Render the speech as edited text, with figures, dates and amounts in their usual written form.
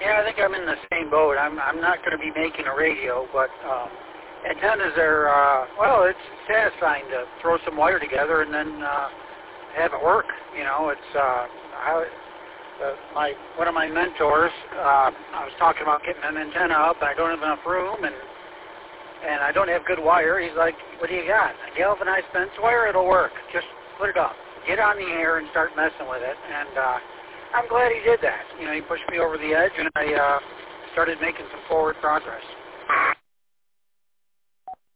Yeah, I think I'm in the same boat. I'm not going to be making a radio, but antennas are, well, it's satisfying to throw some wire together and then have it work. You know, it's one of my mentors, I was talking about getting an antenna up, and I don't have enough room, and I don't have good wire. He's like, what do you got? A galvanized fence wire? It'll work. Just put it up. Get on the air and start messing with it. And I'm glad he did that. You know, he pushed me over the edge, and I started making some forward progress.